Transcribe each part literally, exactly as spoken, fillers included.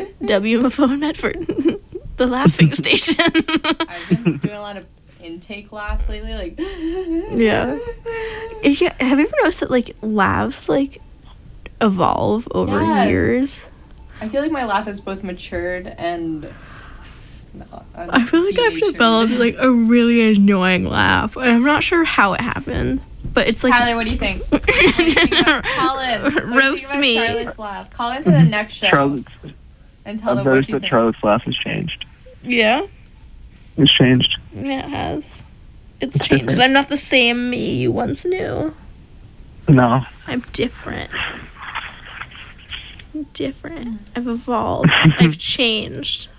W M F O in Medford, the laughing station. I've been doing a lot of intake laughs lately, like. Yeah. Is, yeah. Have you ever noticed that like laughs like evolve over Yes. years? I feel like my laugh has both matured and. Uh, I feel like I've denatured. developed like a really annoying laugh. I'm not sure how it happened, but it's like. Tyler, what do you think? What do you think about- Colin, what do you think Roast about me. Charlotte's laugh. Call into the next show Charlotte's, and tell I've them what noticed you that think. Charlotte's laugh has changed. Yeah. It's changed. Yeah, it has. It's It's changed. different. I'm not the same me you once knew. No. I'm different. I'm different. I've evolved. I've changed.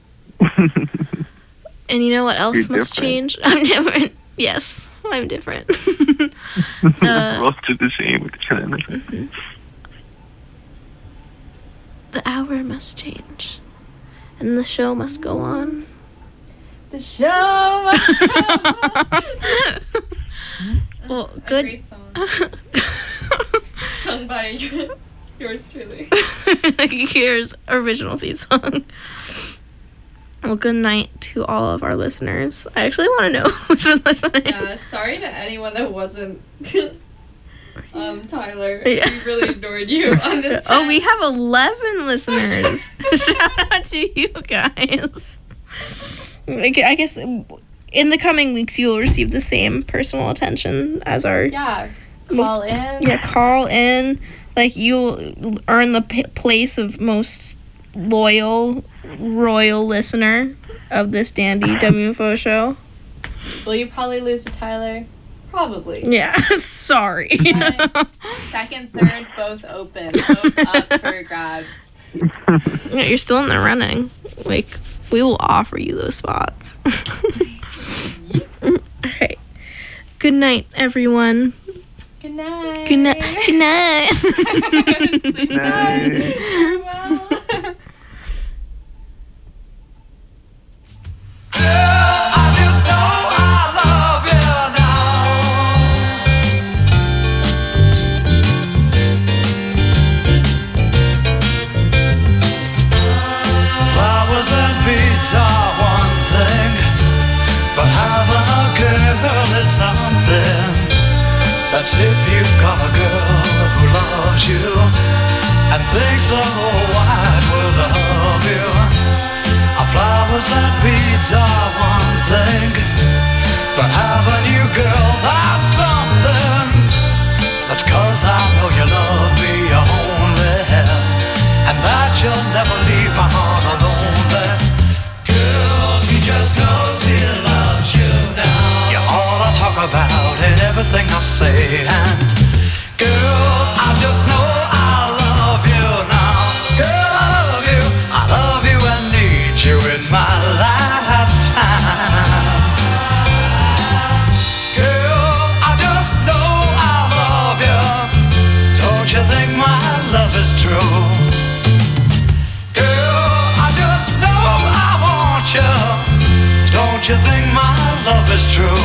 And you know what else You're must different. change? I'm different. Yes, I'm different. Both uh, do the same with each other. the hour must change. And the show must go on. The show must Well, A good. great song. Sung by yours truly. Here's original theme song. Well, good night to all of our listeners. I actually want to know who's been listening. Yeah, sorry to anyone that wasn't um Tyler. Yeah. We really ignored you on this. Oh, set. we have eleven listeners. Shout out to you guys. I gu- I guess in the coming weeks you will receive the same personal attention as our Yeah. most- Call in. yeah call in. Like you'll earn the p- place of most loyal royal listener of this dandy W M F O show. Will you probably lose to Tyler? Probably. Yeah, sorry. But second, third, both open. Both up for grabs. Yeah, you're still in the running. Like, we will offer you those spots. Alright. Good night, everyone. Good night. Good night. Good night. Sleep tight. Night. Farewell. I just know I love you now. Flowers and beads are one thing, but having a girl is something. That's if you've got a girl who loves you and thinks the whole wide world of you. Flowers and beads are one thing, but having you, girl, that's something. That's 'cause I know you love me only, and that you'll never leave my heart alone. Girl, he just knows he loves you now. You're all I talk about in everything I say, and girl, I just know I love you now. Girl, I love you, I love you and need you in my lifetime. Girl, I just know I love you. Don't you think my love is true? Girl, I just know I want you. Don't you think my love is true?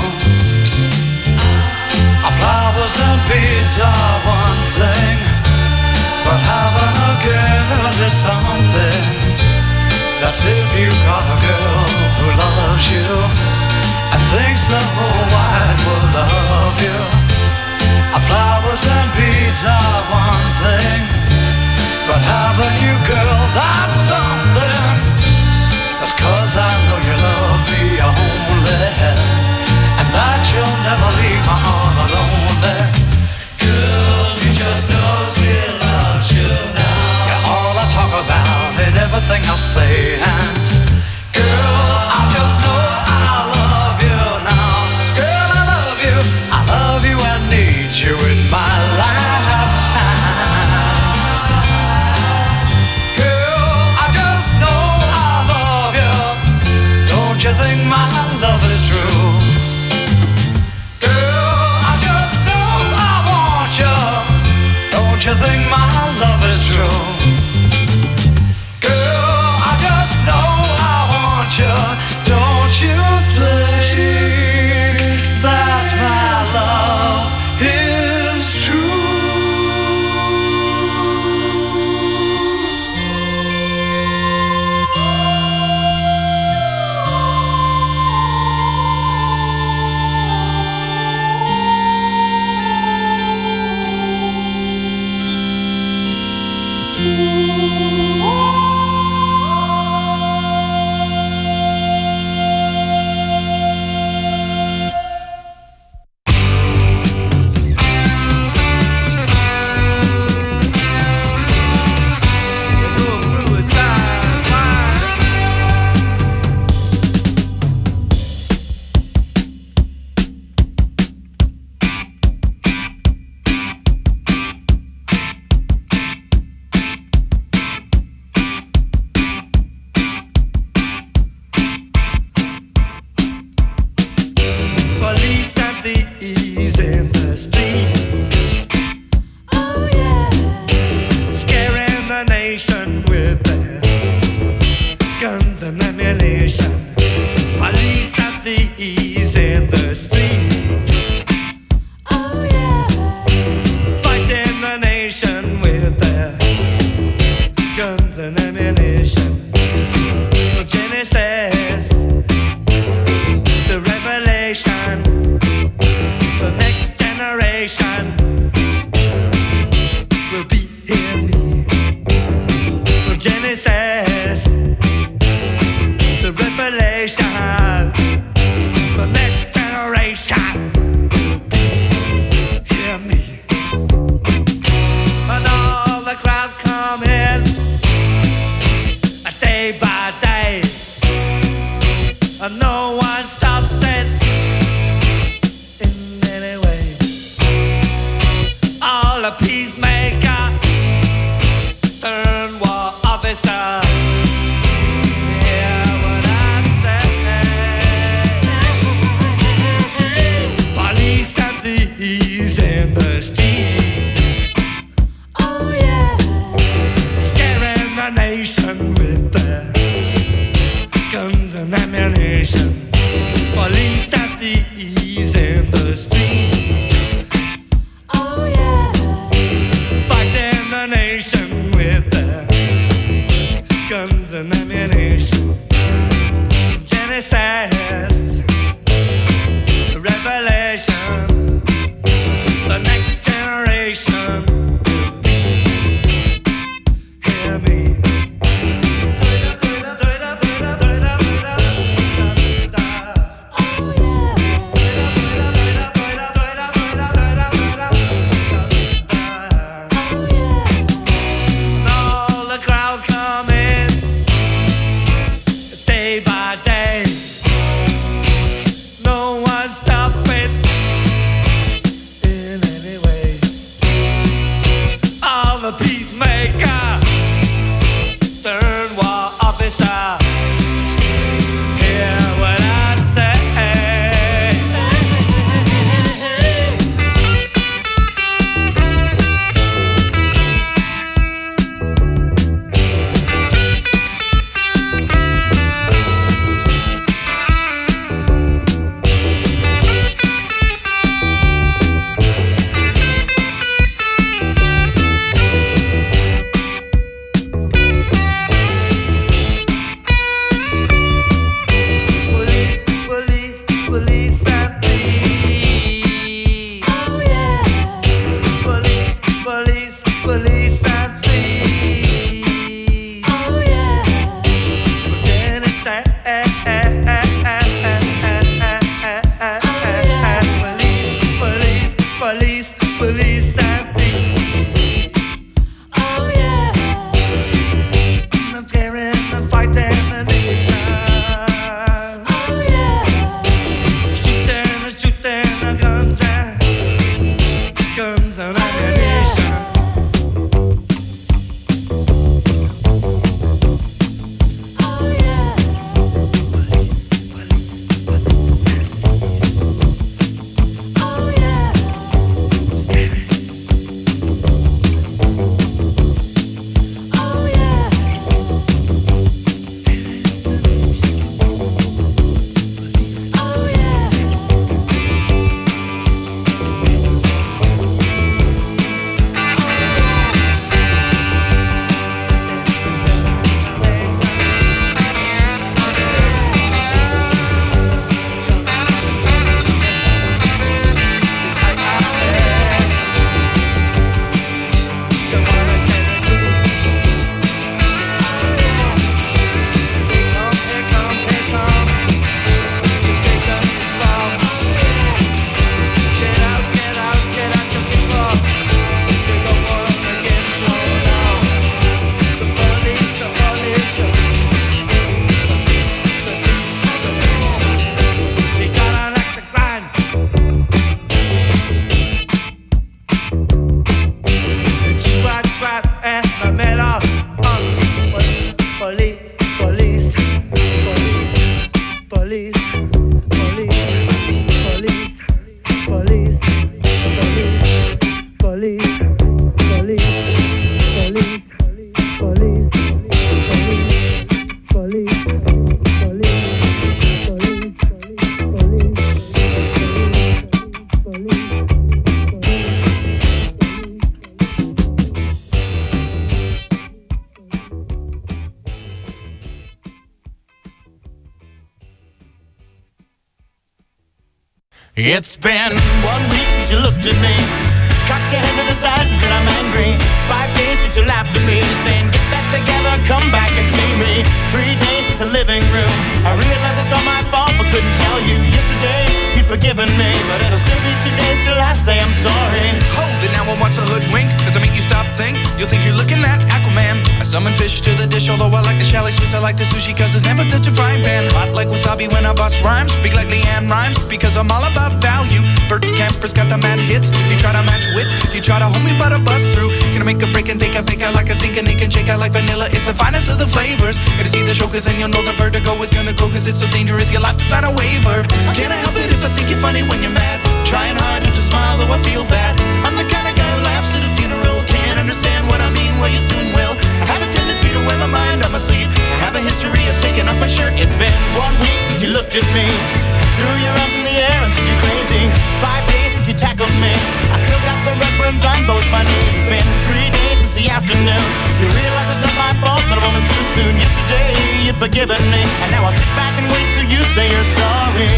Flowers and beads are one thing, but having a girl is something. That's if you got a girl who loves you and thinks the whole wide world of you. Flowers and beads are one thing, but having you, girl, that's something. That's 'cause I know you love me only, and that you'll never leave my heart alone there. Girl, he just knows he loves you now. You're all I talk about in everything I say, and girl, I just know I love you now. Girl, I love you, I love you and need you in my lifetime. Girl, I just know I love you. Don't you think my love is true? Don't you think my love is true? Girl, I just know I want you. Don't ammunition. From Genesis to Revelation, the next generation will be in me. From Genesis to Revelation, the next generation will be in me. And all the crowd come in, day by day, and no one stops it in any way. All the peacemaker turn war officer. Hear what I say. Police and thieves in the street. Oh yeah, scaring the nation with their guns and ammunition. Police and thieves in the street. Oh yeah, fighting the nation with their guns and ammunition. From Genesis to Revelation, the next generation will be. Hear me. All the crowd come in, It's been one week since you looked at me, cocked your head to the side and said I'm angry. Five days since you laughed at me, saying get back together, come back and see me. Three days since the living room, I realized it's all my fault but couldn't tell you. Yesterday you'd forgiven me, but it'll still be two days till I say I'm sorry. Hold it now, I want a hoodwink. Does it make you stop think? You'll think you're looking at Aquaman. I summon fish to the dish, although I like the chalet Swiss, I like the sushi cause it's never touch a frying pan. Hot like wasabi when I bust rhymes, big like Leanne rhymes, because I'm all about value. Bert Kemper's got the mad hits, you try to match wits, you try to hold me but I bust through. Gonna make a break and take a fake out like a sink and it can shake out like vanilla. It's the finest of the flavors. Gonna see the show cause then you'll know the vertigo is gonna go cause it's so dangerous you'll have to sign a waiver. Can I help it if I think you're funny when you're mad? Trying hard not to smile though I feel bad. I'm the kind of guy who laughs at a funeral. Can't understand what I mean, well you soon will. I have a tendency to wear my mind on my sleeve. I have a history of taking off my shirt. It's been one week since you looked at me, threw your arms in the air and said you're crazy. Five days since you tackled me, I still got the red burns on both my knees. It's been three days since the afternoon, you realize it's not my fault that I'm only too soon. Yesterday you'd forgiven me, and now I'll sit back and wait till you say you're sorry.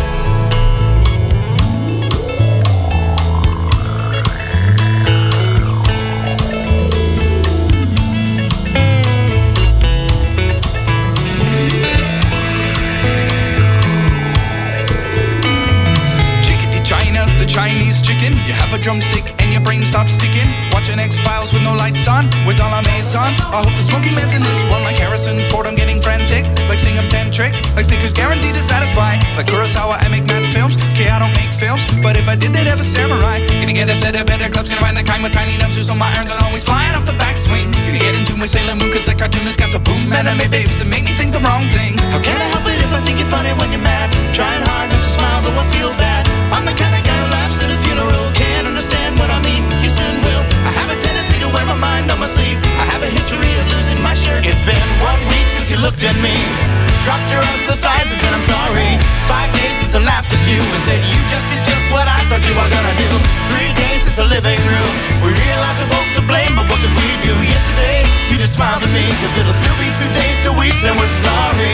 Chinese chicken, you have a drumstick and your brain stops sticking. Watching X-Files with no lights on, with all our maisons. I hope the smoking man's in this one like Harrison Ford. I'm getting frantic, like Sting I'm tantric, like Snickers guaranteed to satisfy. Like Kurosawa, I make mad films. Okay, I don't make films, but if I did, they'd have a samurai. Gonna get a set of better clubs, gonna find the kind with tiny nubs, so my irons are always flying off the backswing. Gonna get into my Sailor Moon, cause the cartoonist got the boom anime babes that make me think the wrong thing. How can I help it if I think you're funny when you're mad? Trying hard not to smile, though I feel bad. I'm the kind of guy who laughs at a funeral. Can't understand what I mean, you soon will. I have a tendency to wear my mind on my sleeve. I have a history of losing my shirt. It's been one week since you looked at me, dropped your arms to the sides and said I'm sorry. Five days since I laughed at you and said you just did just what I thought you were gonna do. Three days since the living room, we realized we're both to blame, but what did we do? Yesterday, you just smiled at me, cause it'll still be two days till we say we're sorry.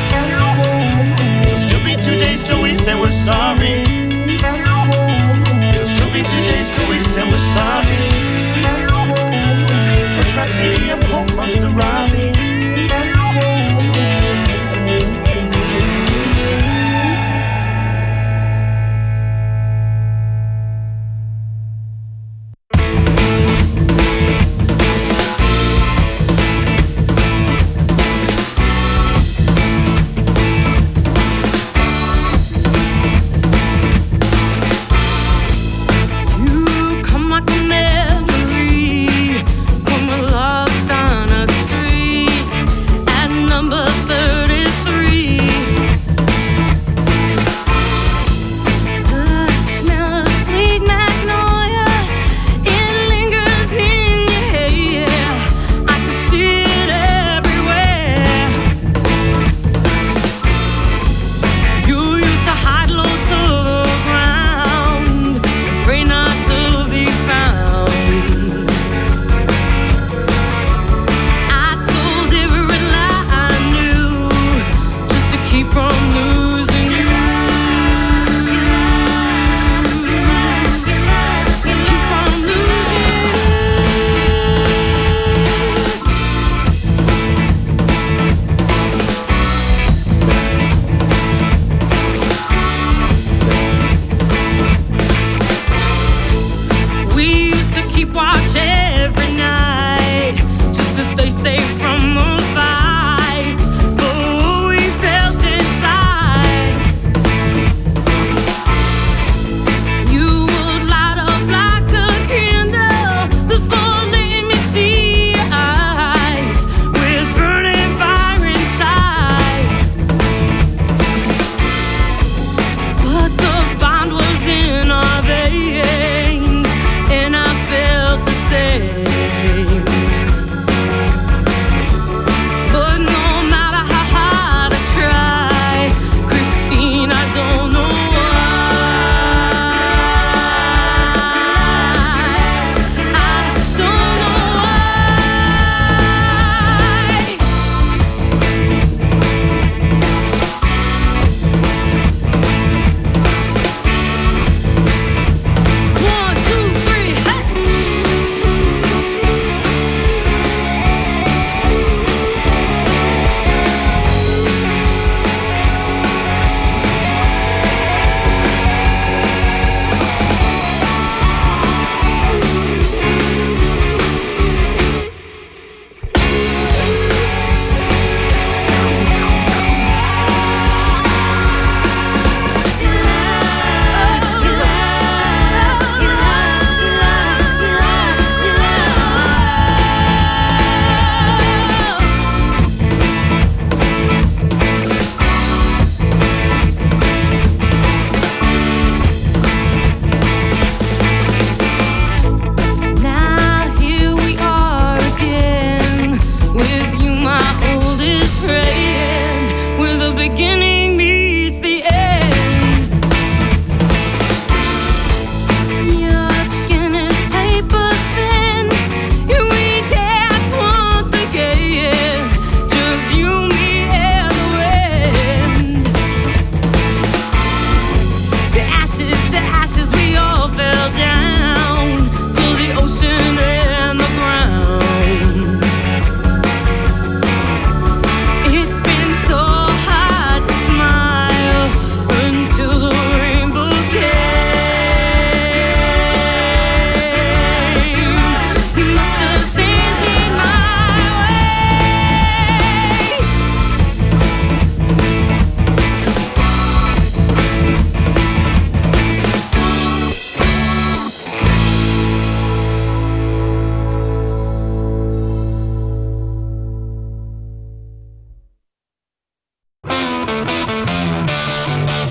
It'll still be two days till we say we're sorry. It'll still be two days till we say we're sorry. Birchmount Stadium, home of the Robbie. I told every lie I knew.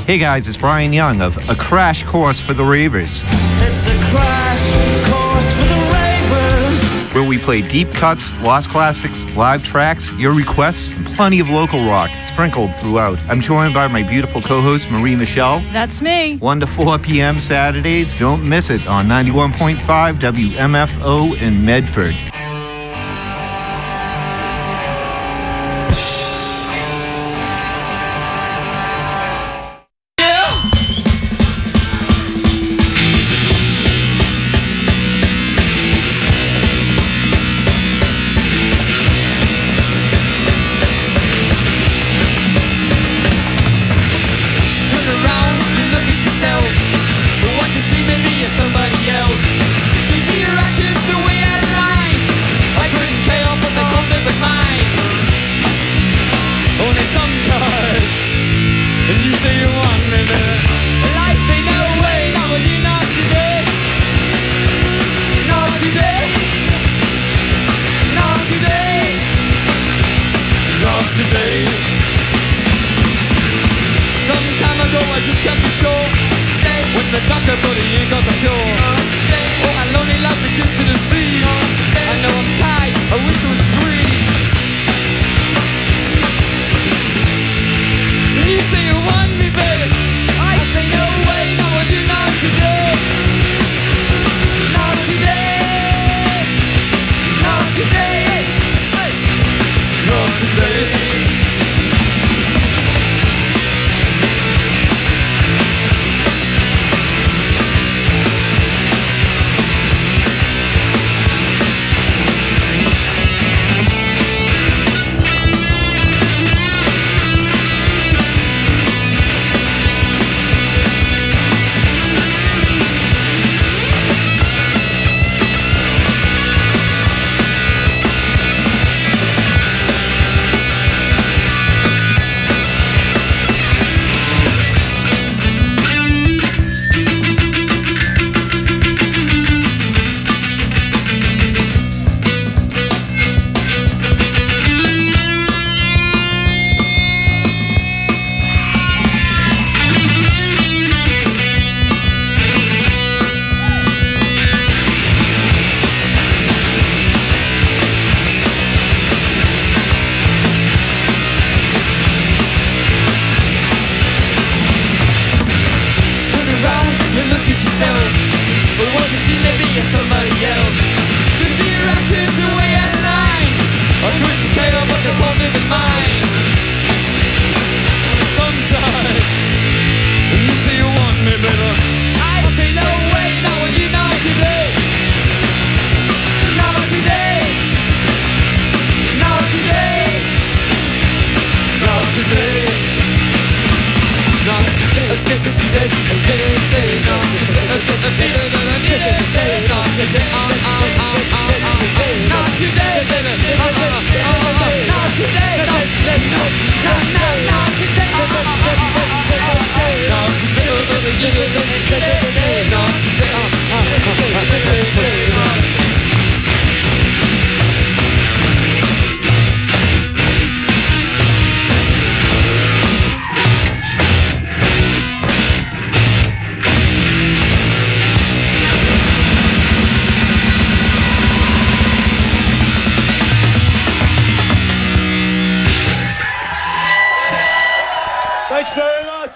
Hey guys, it's Brian Young of A Crash Course for the Ravers. It's a crash course for the ravers. Where we play deep cuts, lost classics, live tracks, your requests, and plenty of local rock sprinkled throughout. I'm joined by my beautiful co-host, Marie Michelle. That's me. one to four p.m. Saturdays. Don't miss it on ninety-one point five W M F O in Medford. Thanks very much.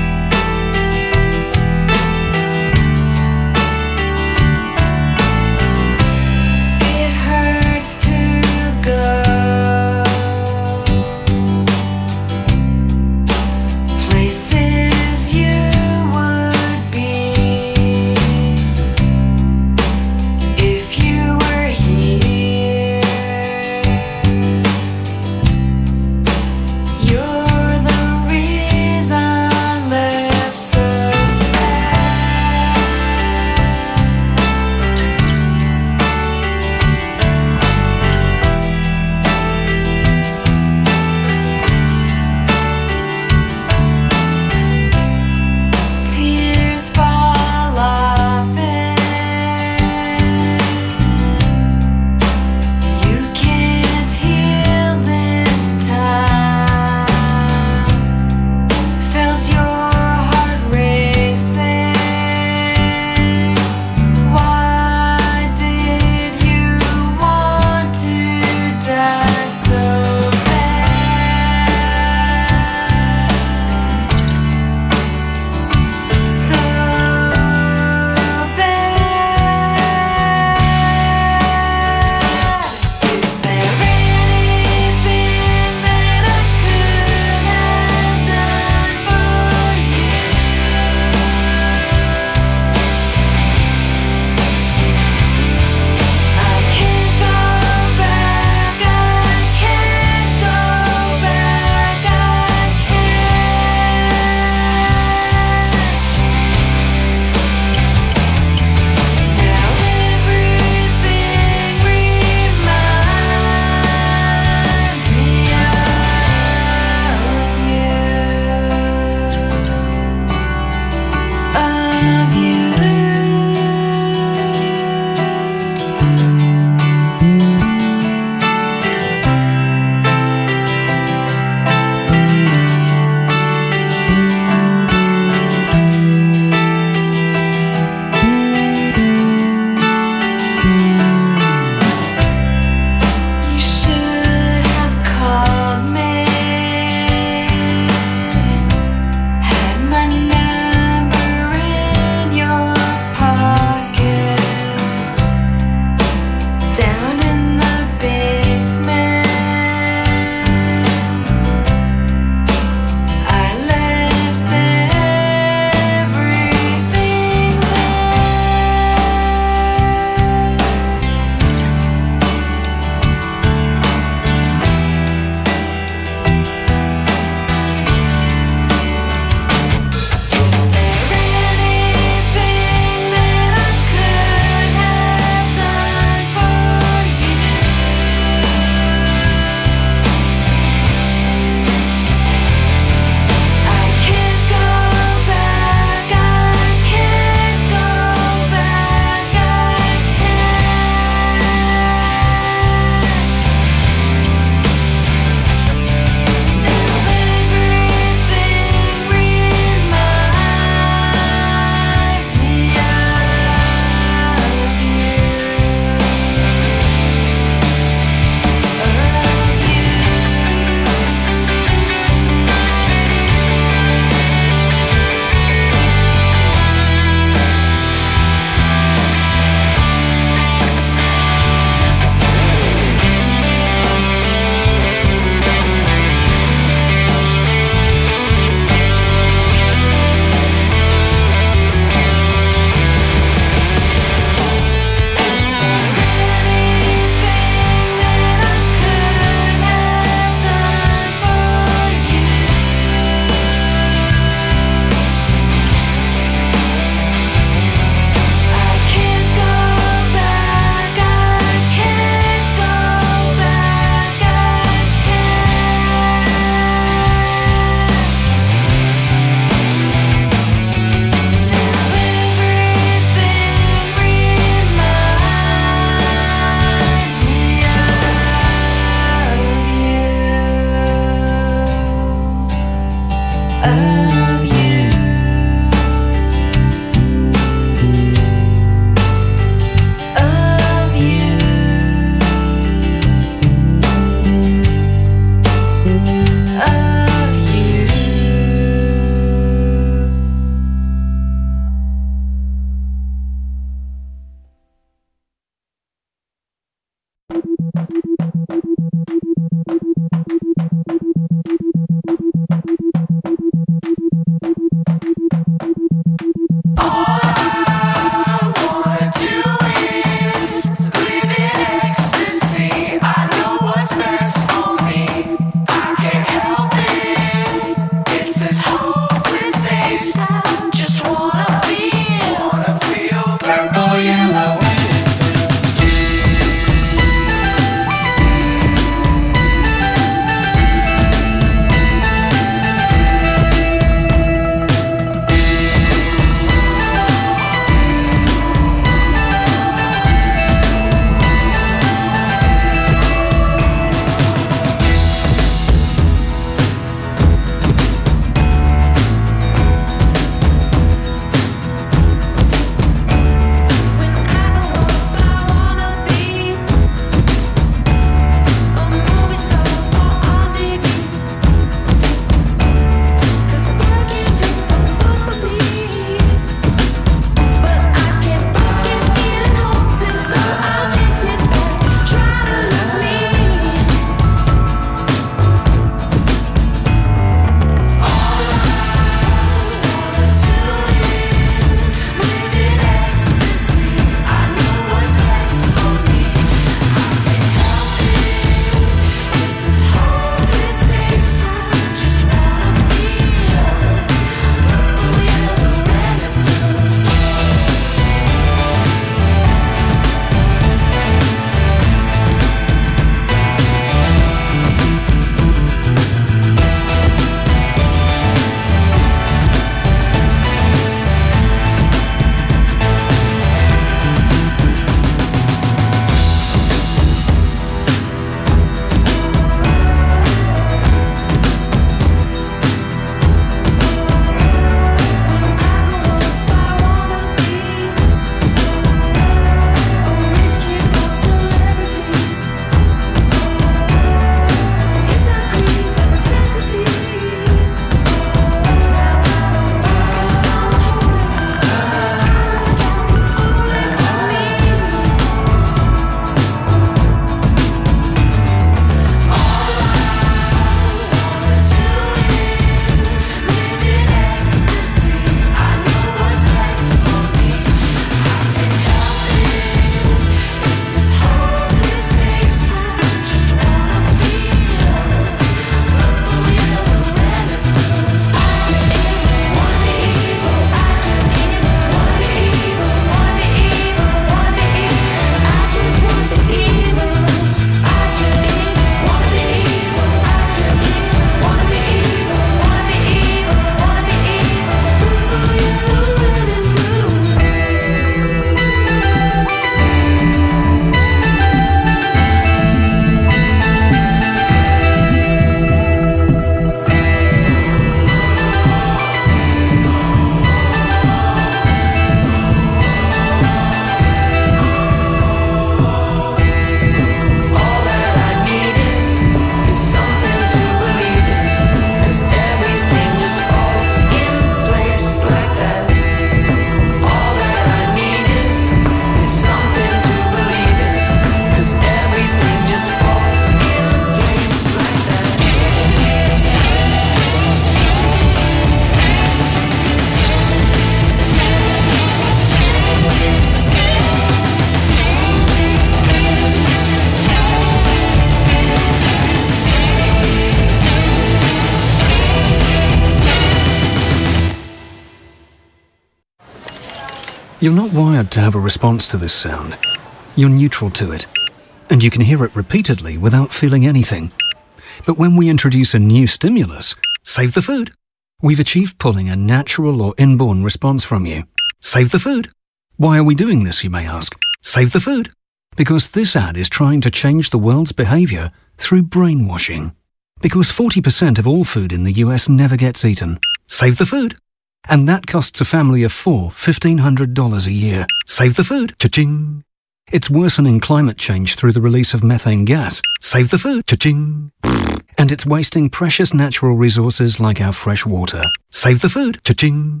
You're not wired to have a response to this sound. You're neutral to it, and you can hear it repeatedly without feeling anything. But when we introduce a new stimulus, save the food, we've achieved pulling a natural or inborn response from you. Save the food. Why are we doing this, you may ask? Save the food. Because this ad is trying to change the world's behavior through brainwashing. Because forty percent of all food in the U S never gets eaten. Save the food. And that costs a family of four fifteen hundred dollars a year. Save the food. Cha-ching. It's worsening climate change through the release of methane gas. Save the food. Cha-ching. And it's wasting precious natural resources like our fresh water. Save the food. Cha-ching.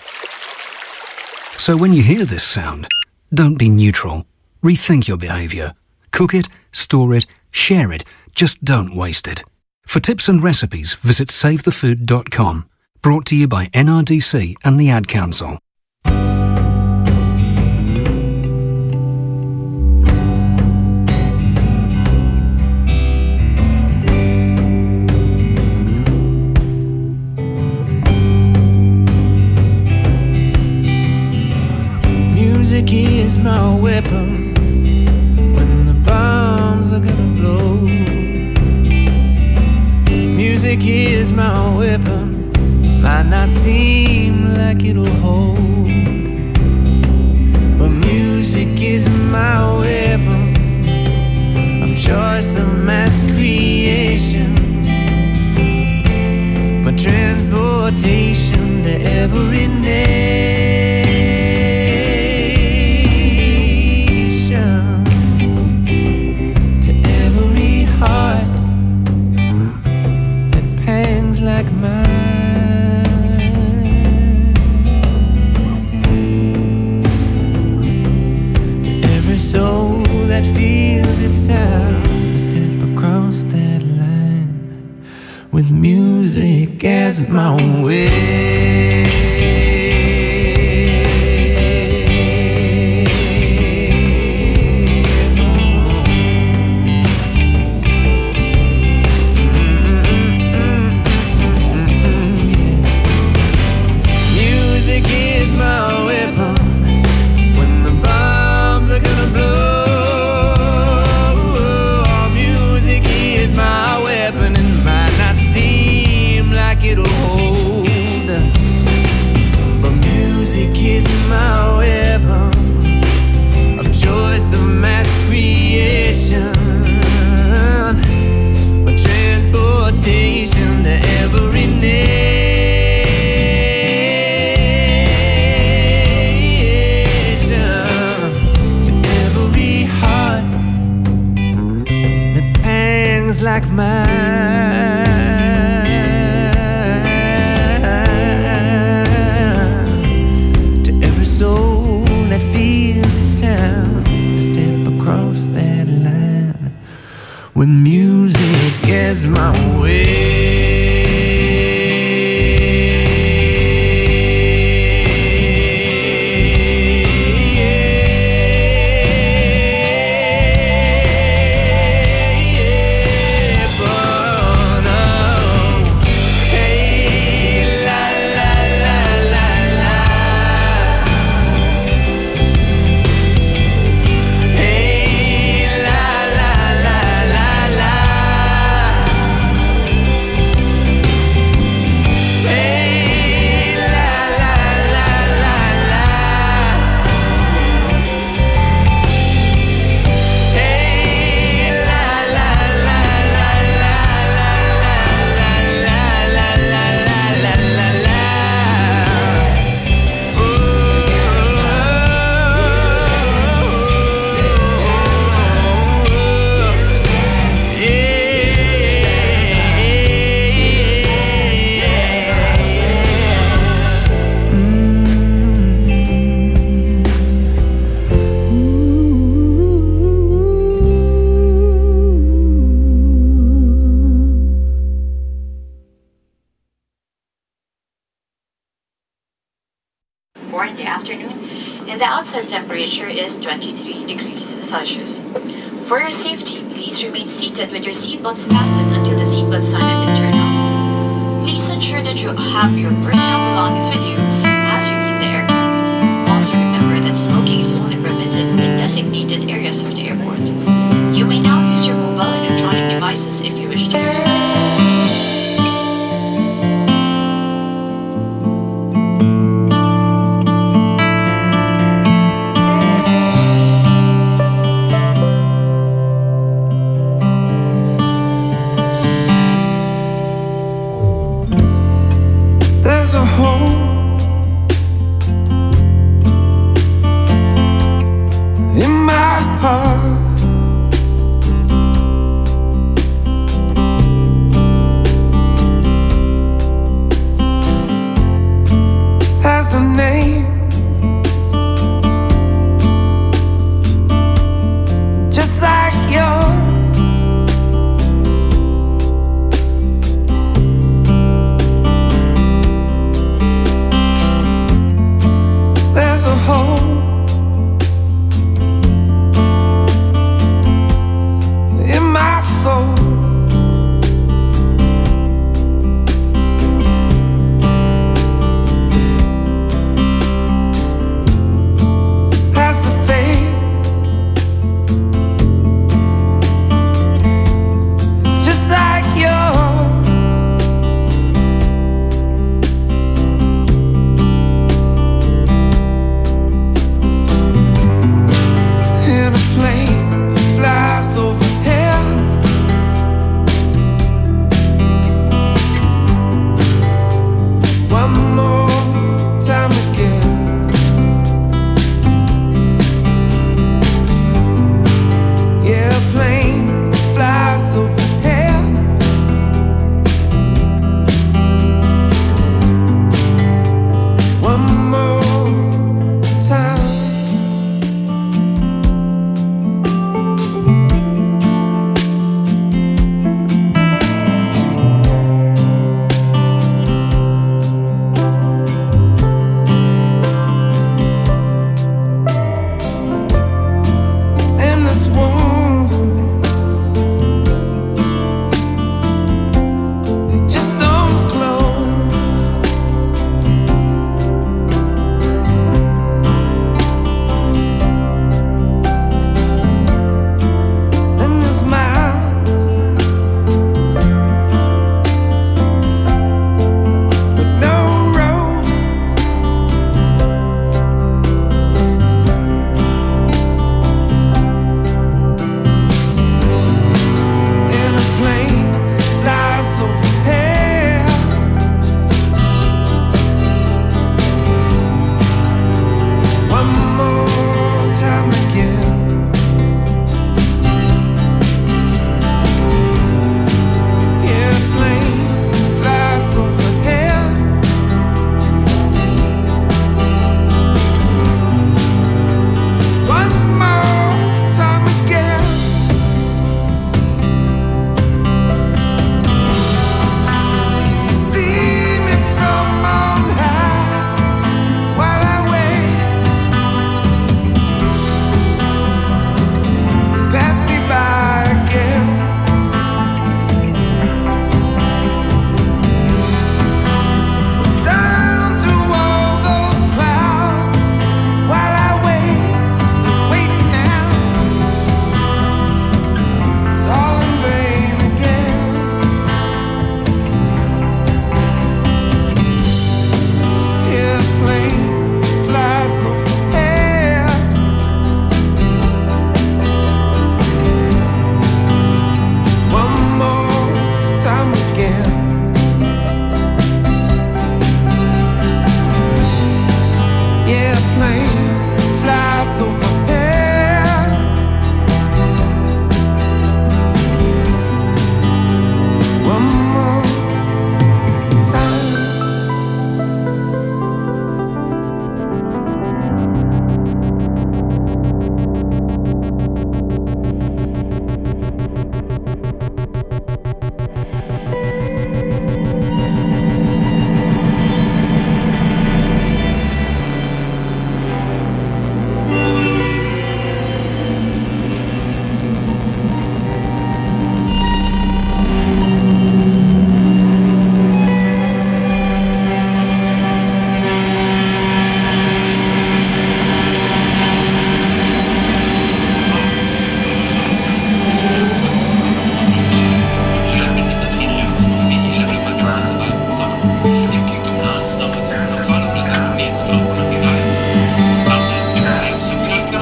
So when you hear this sound, don't be neutral. Rethink your behavior. Cook it, store it, share it. Just don't waste it. For tips and recipes, visit save the food dot com. Brought to you by N R D C and the Ad Council. Music is my weapon when the bombs are gonna blow. Music is my weapon, might not seem like it'll hold, but music is my weapon of choice, of mass creation, my transportation to every nation. Like mine, to every soul that feels its sound, step across that line with music as my way. Like mine, to every soul that feels its sound, to step across that line with music as my way. In the afternoon, and the outside temperature is twenty-three degrees Celsius. For your safety, please remain seated with your seatbelts fastened until the seatbelt sign has been turned off. Please ensure that you have your personal belongings with you as you leave the aircraft. Also remember that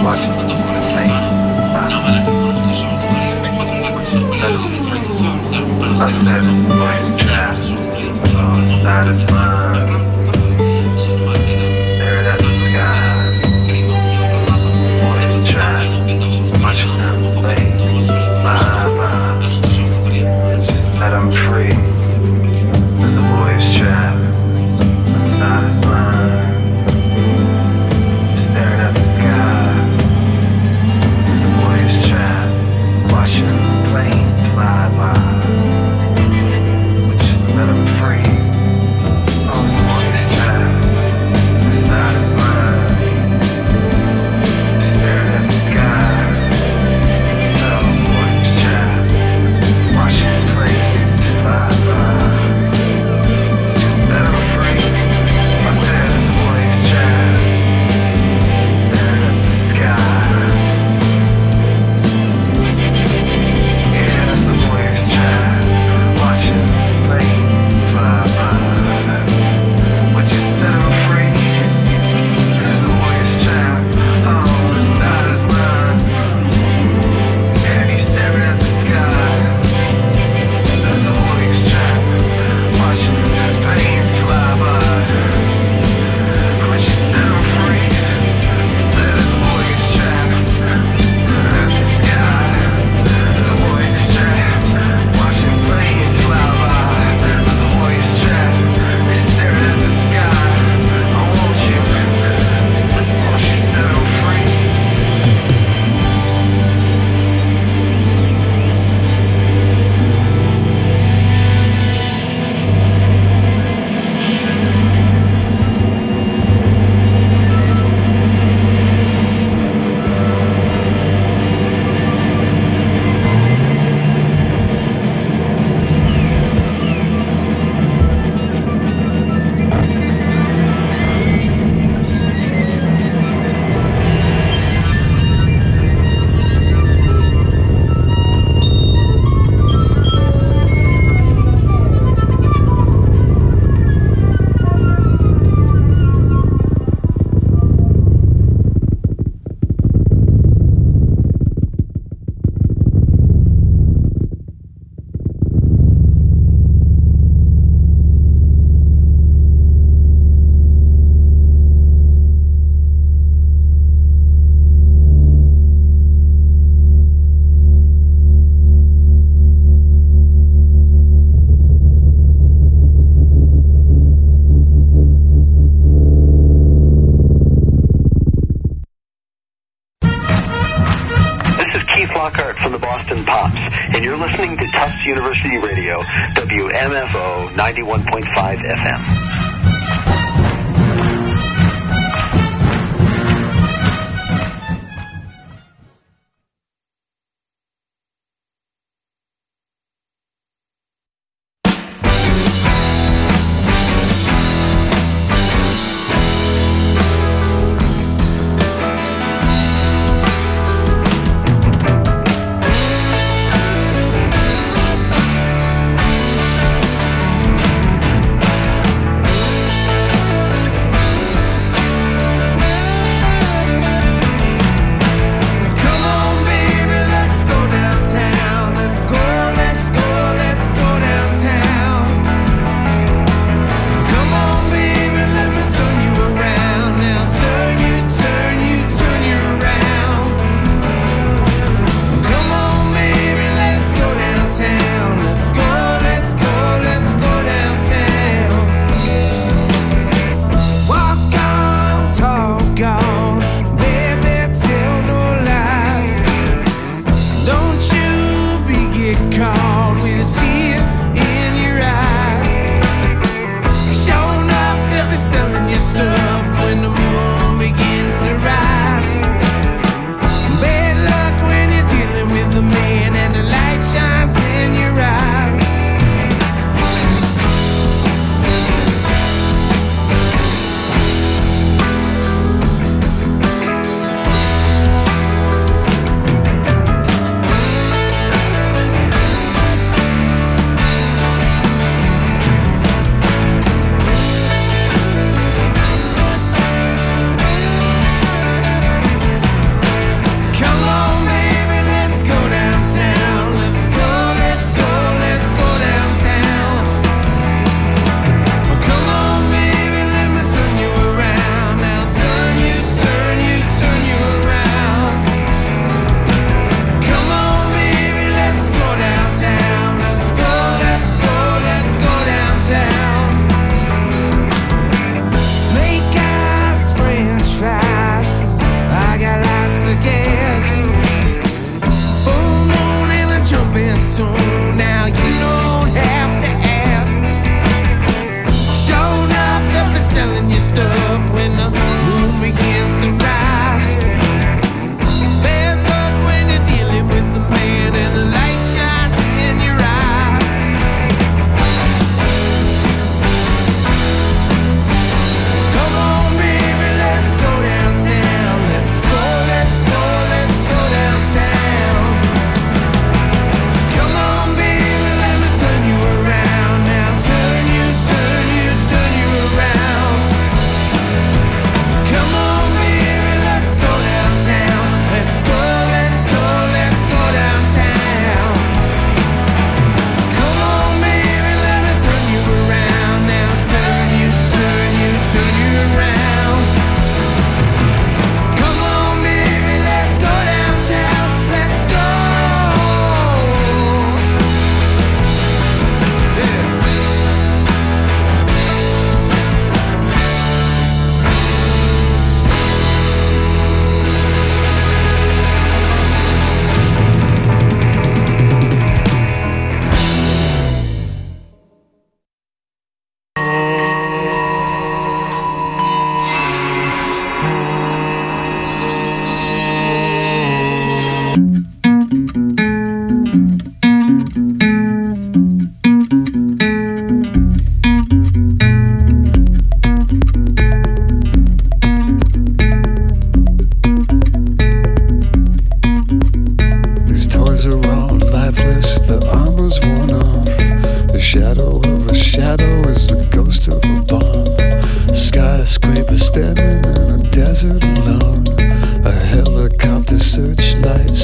Lockhart from the Boston Pops, and you're listening to Tufts University Radio, W M F O ninety-one point five F M.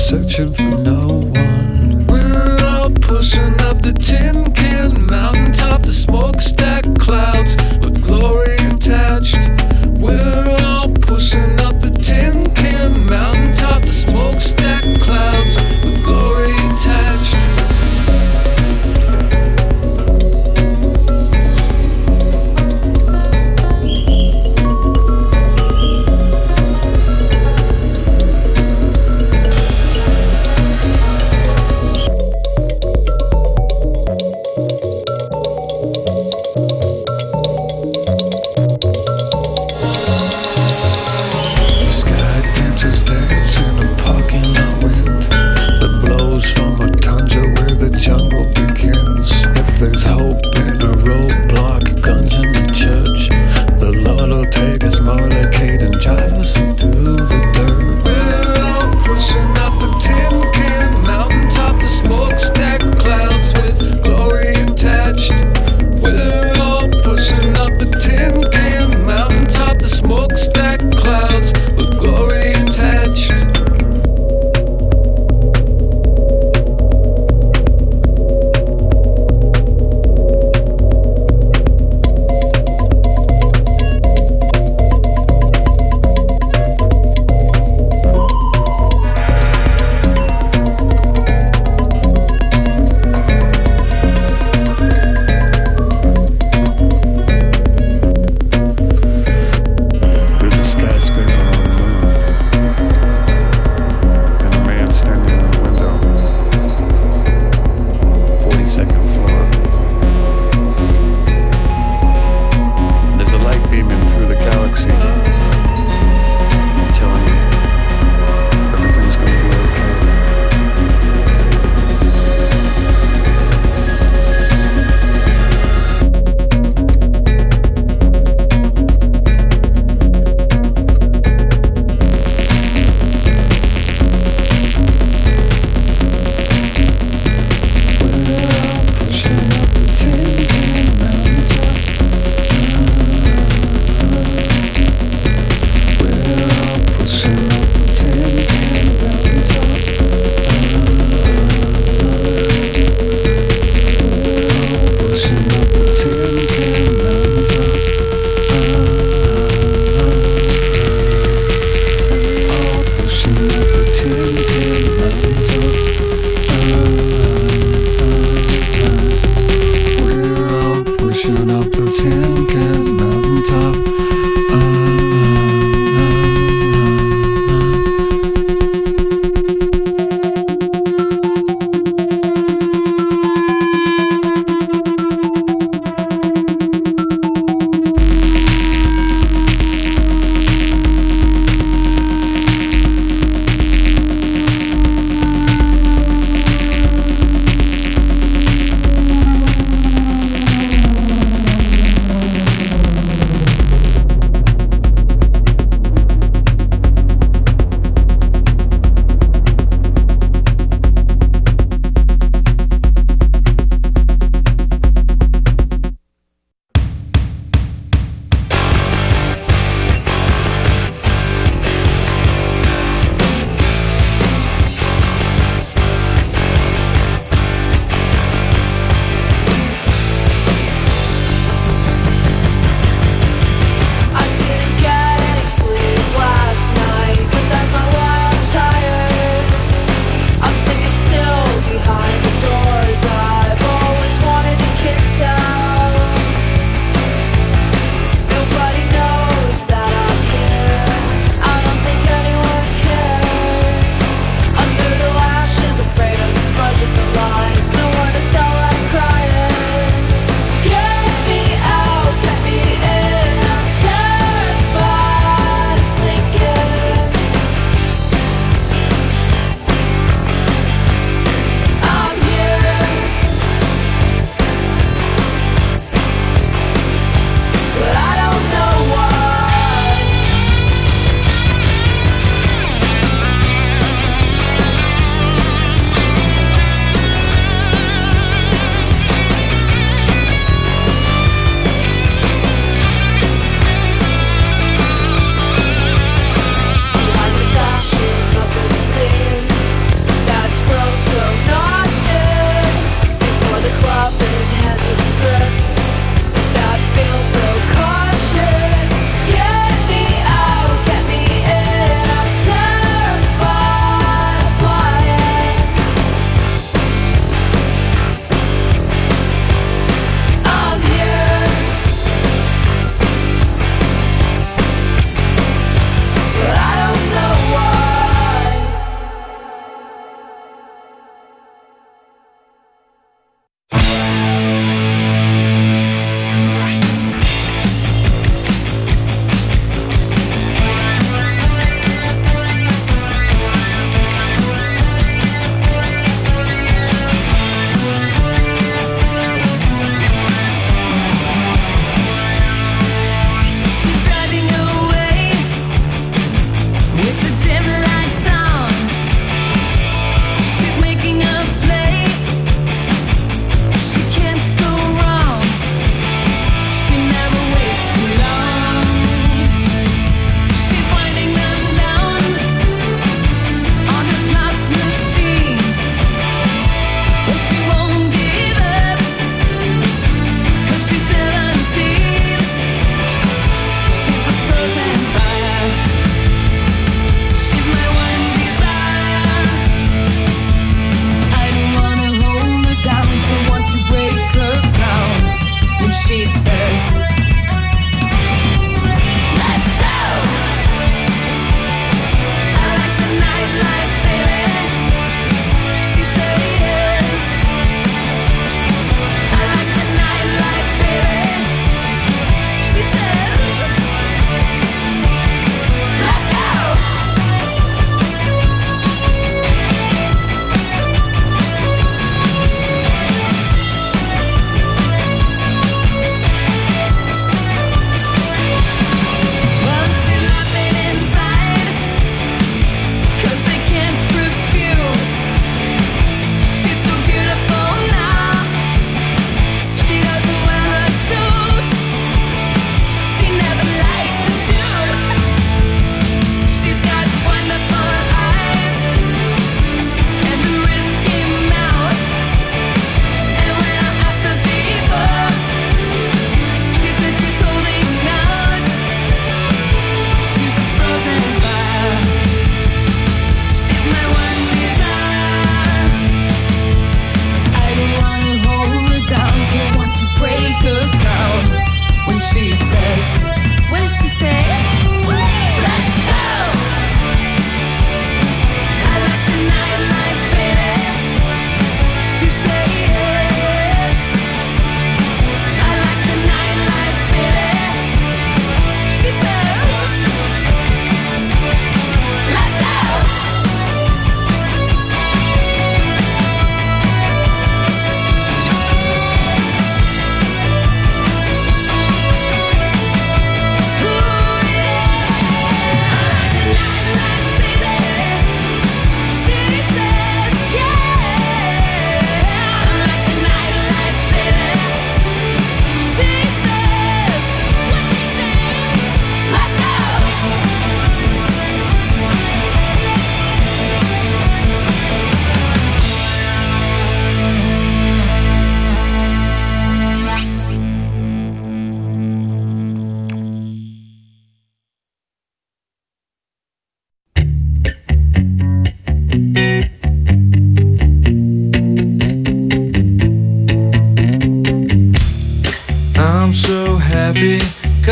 searching for no one. We're all pushing up the tin can mountaintop, the smokestack clouds with glory attached. We're all pushing up the tin can mountaintop, the smokestack clouds with glory attached.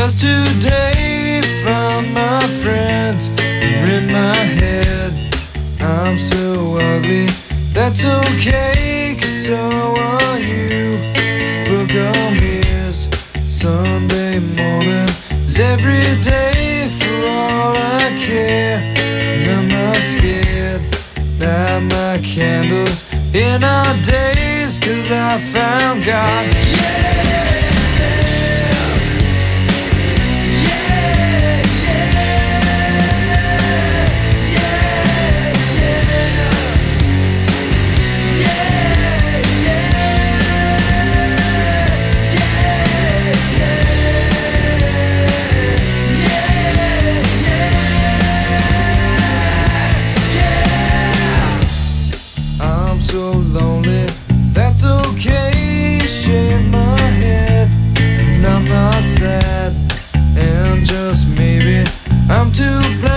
Just today found my friends are in my head. I'm so ugly, that's okay, cause so are you. Book on mirrors, Sunday morning is every day for all I care. And I'm not scared, light my candles in our days, cause I found God. Yeah! So lonely, that's okay. Shake my head, and I'm not sad. And just maybe I'm too blind